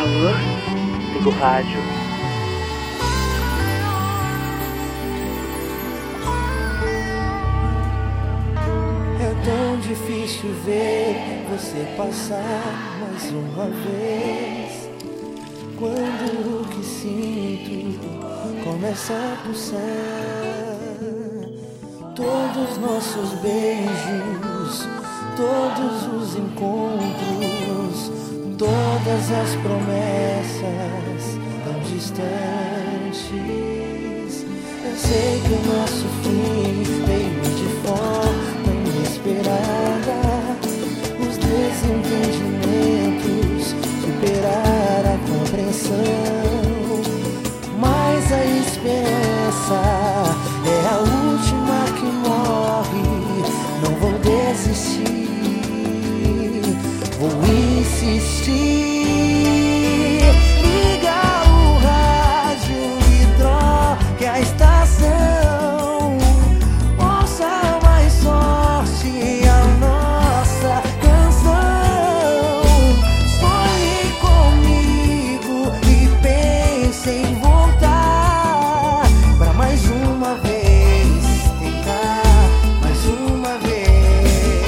Alô? Liga o rádio. É tão difícil ver você passar mais uma vez. Quando o que sinto começa a pulsar, todos nossos beijos, todos os encontros, todas as promessas tão distantes. Eu sei que o nosso fim veio de forma inesperada. Os desentendimentos superar a compreensão, mas a esperança é a última que morre. Não vou desistir, vou insistir. Liga o rádio e troque a estação. Ouça mais forte a nossa canção. Sonhe comigo e pense em voltar pra mais uma vez, tentar mais uma vez.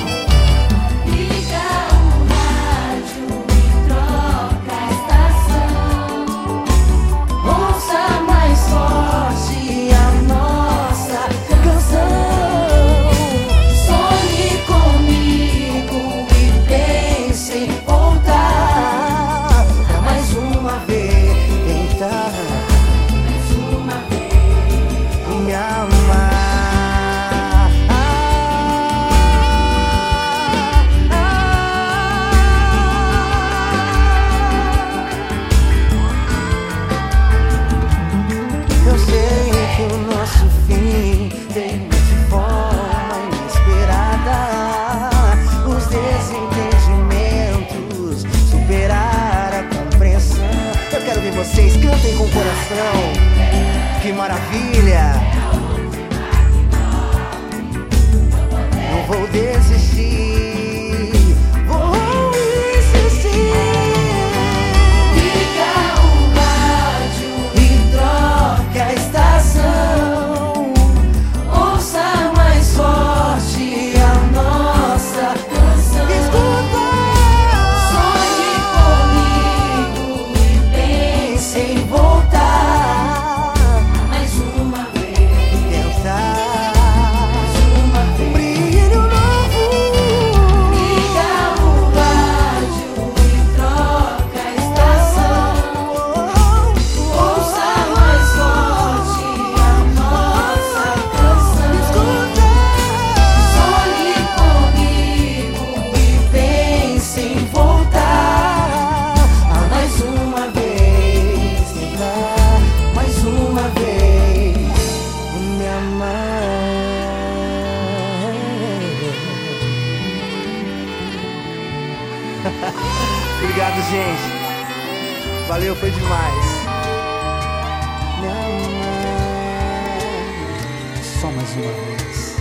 Liga o rádio e troca a estação. Ouça mais forte a nossa canção. Sonhe comigo e pense em voltar Pra mais uma vez, tentar mais uma vez. me amar. Eu sei que o nosso fim veio de forma inesperada. Os desentendimentos superar a compreensão. Eu quero ver vocês, cantem com o coração. Que maravilha! Não vou desistir, vou insistir. Liga o rádio E troque a estação. ouça mais forte a nossa canção. Escuta, Sonhe comigo e pense sem voltar, mais uma vez. tentar Mais uma vez. brilho novo. Liga o rádio e troca a estação. Ouça mais forte a nossa canção. Escuta, Sonhe comigo e pense em voltar mais uma vez, tentar mais uma vez me amar. Obrigado, gente. Valeu, foi demais. Me amar só mais uma vez.